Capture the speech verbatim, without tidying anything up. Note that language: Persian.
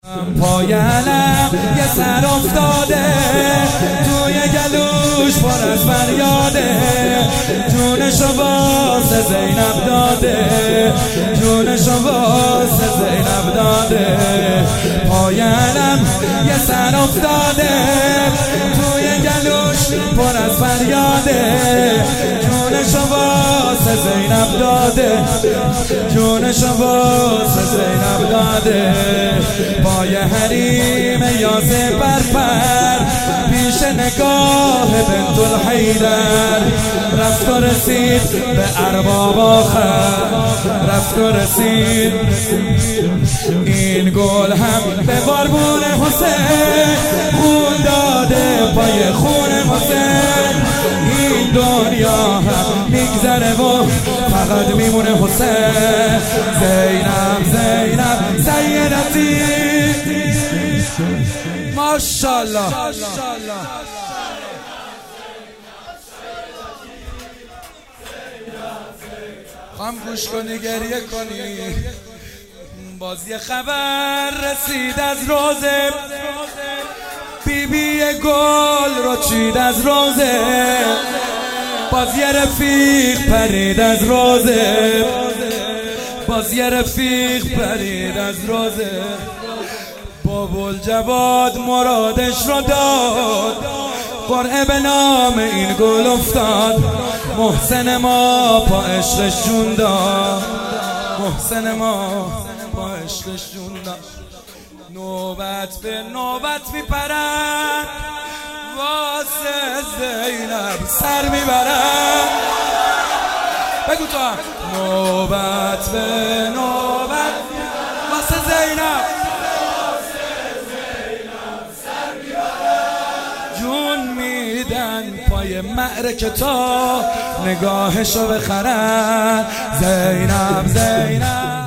پای علم یه سر افتاده توی گلوش پر از فریاده، جونشو واسه زینب داده، جونشو واسه زینب داده. پای علم یه سر افتاده توی گلوش پر از فریاده، جونشو واسه زینب داده، جونشو واسه زینب داده. پای حریم یاسر پرپر پیش نگاه بنت الحیدر رفت و رسید به ارباب آخر، رفت و رسید. این گل هم به باربون حسین خون داده، پای خون حسین این دنیا هم میگذره و فقط میمونه حسین. زینب زینب سیدتی ماشاءالله. خواهم گوش کنی گریه کنی. باز یه خبر رسید از روزه، بی بی گل رو چید از روزه. باز یه رفیق پرید از روزه، باز یه رفیق پرید از روزه. بابل جواد مرادش رو داد، قرعه به نام این گل افتاد. محسن ما پا عشقش جون داد، محسن ما پا عشقش جون داد. نوبت به نوبت میپرن واسه زینب سر میبرن. بگو تو هم. نوبت به نوبت واسه زینب جون میدن پای معرکه تا نگاهشو بخرن. زینب زینب